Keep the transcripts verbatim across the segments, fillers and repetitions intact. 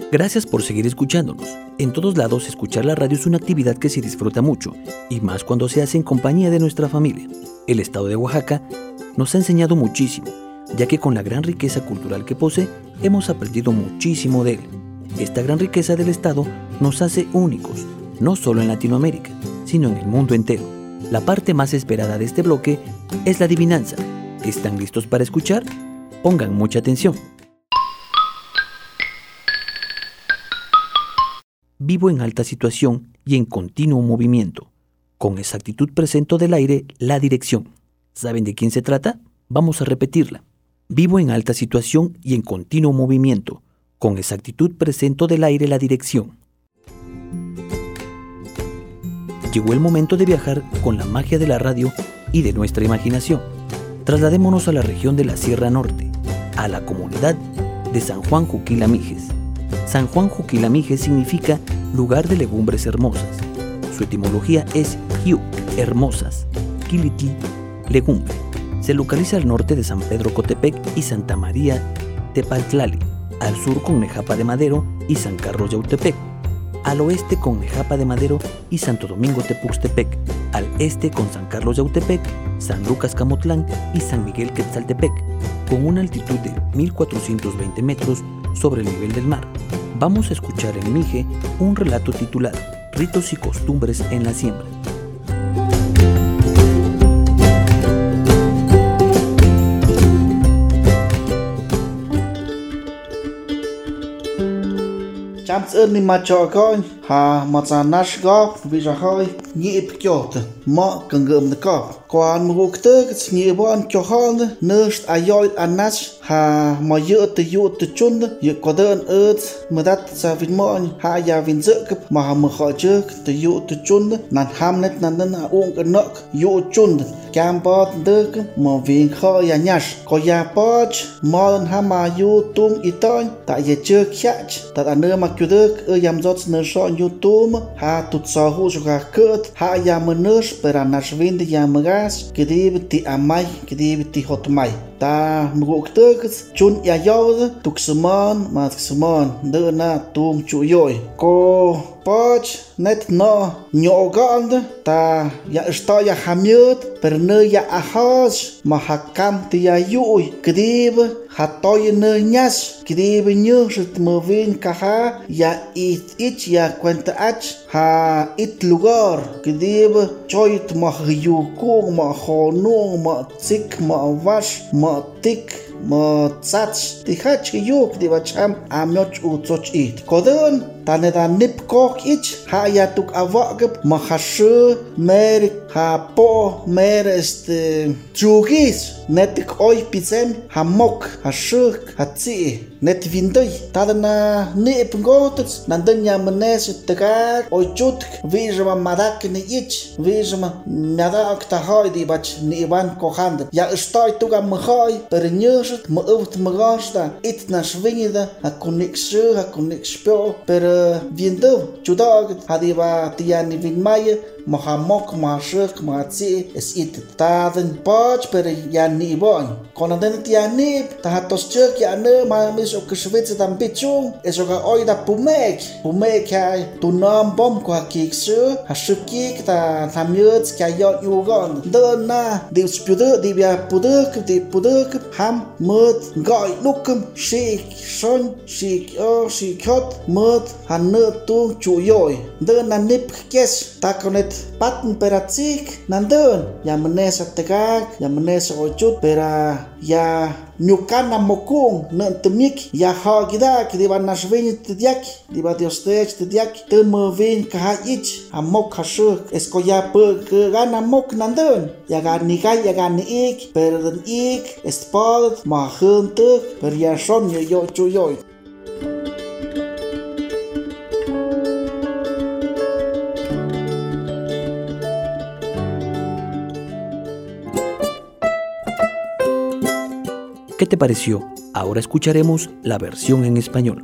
Gracias por seguir escuchándonos. En todos lados, escuchar la radio es una actividad que se disfruta mucho, y más cuando se hace en compañía de nuestra familia. El estado de Oaxaca nos ha enseñado muchísimo, ya que con la gran riqueza cultural que posee, hemos aprendido muchísimo de él. Esta gran riqueza del estado nos hace únicos, no solo en Latinoamérica, sino en el mundo entero. La parte más esperada de este bloque es la adivinanza. ¿Están listos para escuchar? Pongan mucha atención. Vivo en alta situación y en continuo movimiento. Con exactitud presento del aire la dirección. ¿Saben de quién se trata? Vamos a repetirla. Vivo en alta situación y en continuo movimiento. Con exactitud presento del aire la dirección. Llegó el momento de viajar con la magia de la radio y de nuestra imaginación. Trasladémonos a la región de la Sierra Norte, a la comunidad de San Juan Juquila-Mijes. San Juan Juquila-Mijes significa lugar de legumbres hermosas. Su etimología es Jiu, hermosas, Quilitl, legumbre. Se localiza al norte de San Pedro Cotepec y Santa María Tepaltlali, al sur con Nejapa de Madero y San Carlos Yautepec, al oeste con Nejapa de Madero y Santo Domingo Tepuxtepec, al este con San Carlos Yautepec, San Lucas Camotlán y San Miguel Quetzaltepec, con una altitud de mil cuatrocientos veinte metros sobre el nivel del mar. Vamos a escuchar en Mije un relato titulado Ritos y costumbres en la siembra. Chams ơn mà cho coi hà mà cha nash gop vì ra hơi nhị bjot mà cần gầm được cọp quan mà gục tơ cái nhị bọn cho hon nơ ayoy anash hà mà dựa từ dụ từ chun dựa có đơn ớt mà đặt ra vinh mọn hà ya vinh dựa cấp mà mà khỏi trước từ dụ từ chun nàn ham net nàn nàn uống cái nợ dụ chun cam bọt đơ cấp mà vinh khỏi ya nyash có ya bọt mà ham mà dụ tung ít toi tại giờ chưa khát tại anh nơ mà kêu đơ ơi yam giót nơ so YouTube ha tut so hu juga kut ha ya menus peranas vind ya megas kidi ti amai kidi ti hotmai ta muguk tuk chun ya yaw tuk suman ma suman de na tum chu yoy ko poch net no nyogand ta ya sto ya hamiut per ne ya ahos ma hakam ti ya yuy kidi ha toy ne nyas kidi nyu shit mo vin kaha ya it ich ya cuenta ach ha it lugar kidib choit ma yu ku ma khonu ma tik ma wash ma tik ma tsach ti hach yu kidib cham amyoch u tsoch it kodun tane da nip kok ich ha ya tuk avagab ma khashu mer ha po mer este chugis netik oi pizem ha mok ha shuk ha tsi net vindoy tadana nip ngots nandan ya menes tega oi chut vijma madak ni ich vijma madak ta hoy di bach ni van kohand ya estoy tuga mkhoy per nyusht mo uft mgashta it na shvinida ha konexu ha konexpio per vindo chudag hadiba tiani vinmaye Mohamok mashuk matsi es it taden poch per yani bon konaden tiani tahatos chuk ya ne ma mis okshvets tam pichung esoga oida pumek pumek hay tunam bom kwa kiksu hashukik ta tamyuts kya yo yugon dona dius pudu dibia puduk di puduk ham mut goy lukum shik son shik o shikot mut hanu tu chuyoy dona nip kes takonet patn peratsik nandun ya menesa tegak ya menesa ochut pera ya nyukana mokung nantemik ya ha gida ki diba nashvin tdiak diba diostech tdiak temovin kahich amok hashuk esko ya pe gana mok nandun ya gani kai ya gani ik per den ik espod ma huntuk per ya son yo yo chuyoy. ¿Qué te pareció? Ahora escucharemos la versión en español.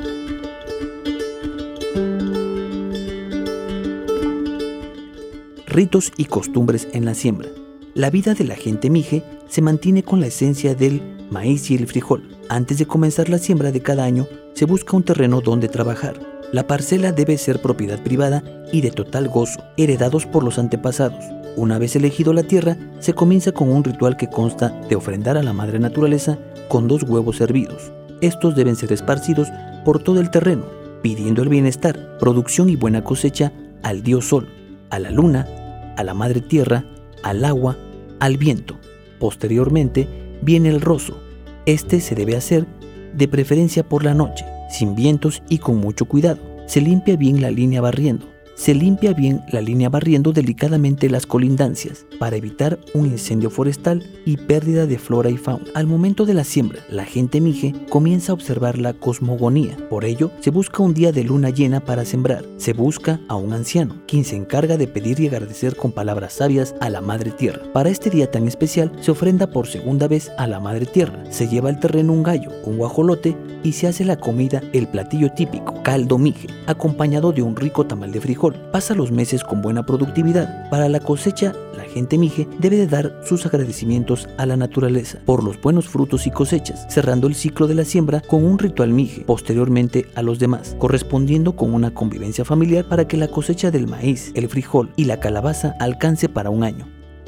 Ritos y costumbres en la siembra. La vida de la gente mije se mantiene con la esencia del maíz y el frijol. Antes de comenzar la siembra de cada año, se busca un terreno donde trabajar. La parcela debe ser propiedad privada y de total gozo, heredados por los antepasados. Una vez elegido la tierra, se comienza con un ritual que consta de ofrendar a la madre naturaleza con dos huevos hervidos. Estos deben ser esparcidos por todo el terreno, pidiendo el bienestar, producción y buena cosecha al dios sol, a la luna, a la madre tierra, al agua, al viento. Posteriormente viene el rozo. Este se debe hacer de preferencia por la noche, sin vientos y con mucho cuidado. Se limpia bien la línea barriendo. Se limpia bien la línea barriendo delicadamente las colindancias para evitar un incendio forestal y pérdida de flora y fauna. Al momento de la siembra, la gente mije comienza a observar la cosmogonía. Por ello, se busca un día de luna llena para sembrar. Se busca a un anciano, quien se encarga de pedir y agradecer con palabras sabias a la Madre Tierra. Para este día tan especial, se ofrenda por segunda vez a la Madre Tierra. Se lleva al terreno un gallo, un guajolote y se hace la comida, el platillo típico, caldo mije, acompañado de un rico tamal de frijol. Pasa los meses con buena productividad. Para la cosecha, la gente mije debe de dar sus agradecimientos a la naturaleza por los buenos frutos y cosechas, cerrando el ciclo de la siembra con un ritual mije, posteriormente a los demás, correspondiendo con una convivencia familiar para que la cosecha del maíz, el frijol y la calabaza alcance para un año.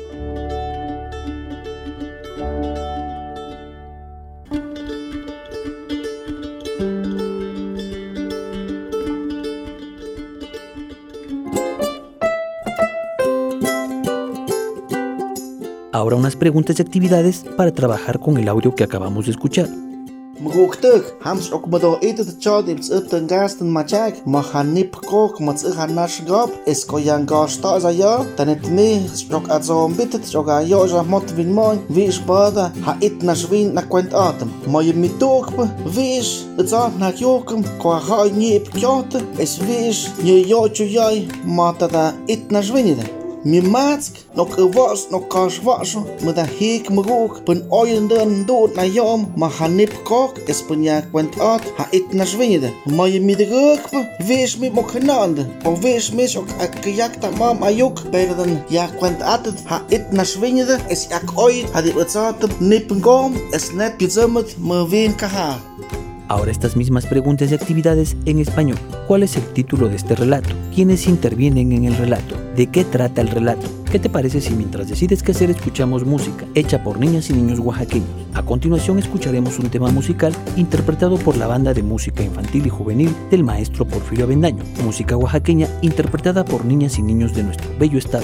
Ahora unas preguntas y actividades para trabajar con el audio que acabamos de escuchar. Mguktuk, hams ook modo ete de chod ibs upten gasten machak, mahanip kok mats ihanash gop, esko yang gasta za ya, tanet me strok azom bitet joga yo ja mot vin moin, wish bada ha it nashvin na kwent atem. Moje mitok wish, het zat na jokum, kwa ha nip kyote, es wish, je yo chu jai, mata da it nashvinide. Mi matsk nok was nok kas was met een heek merook pen oienden dood na jom ma hanip kok es punya kwent at ha it na zwingede ma je mi de ruk wees mi mok genande of wees mis ook a kajak ta mam ayuk bij dan ja kwent at ha it na zwingede es jak oi ha dit wat nippen gom es net gezummert me wen kaha. Ahora estas mismas preguntas y actividades en español. ¿Cuál es el título de este relato? ¿Quiénes intervienen en el relato? ¿De qué trata el relato? ¿Qué te parece si mientras decides qué hacer escuchamos música hecha por niñas y niños oaxaqueños? A continuación escucharemos un tema musical interpretado por la banda de música infantil y juvenil del maestro Porfirio Avendaño, música oaxaqueña interpretada por niñas y niños de nuestro bello estado.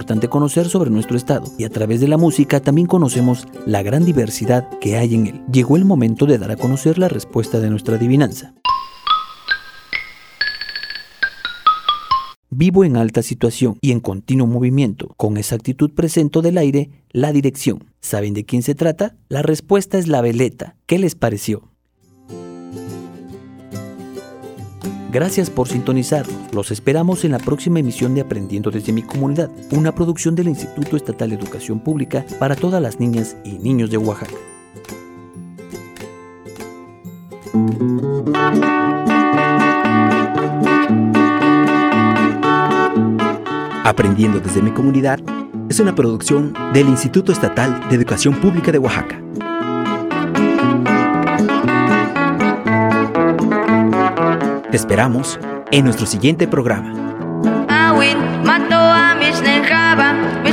importante conocer sobre nuestro estado y a través de la música también conocemos la gran diversidad que hay en él. Llegó el momento de dar a conocer la respuesta de nuestra adivinanza. Vivo en alta situación y en continuo movimiento. Con exactitud presento del aire la dirección. ¿Saben de quién se trata? La respuesta es la veleta. ¿Qué les pareció? Gracias por sintonizarnos. Los esperamos en la próxima emisión de Aprendiendo desde mi comunidad, una producción del Instituto Estatal de Educación Pública para todas las niñas y niños de Oaxaca. Aprendiendo desde mi comunidad es una producción del Instituto Estatal de Educación Pública de Oaxaca. Te esperamos en nuestro siguiente programa. Awin, mato a mis nenjaba.